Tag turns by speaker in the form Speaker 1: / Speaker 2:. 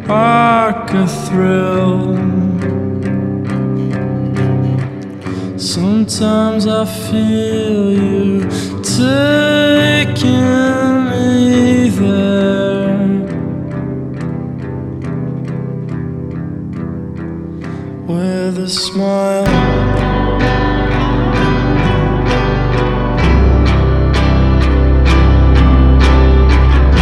Speaker 1: spark a thrill. Sometimes I feel you taking me there, with a smile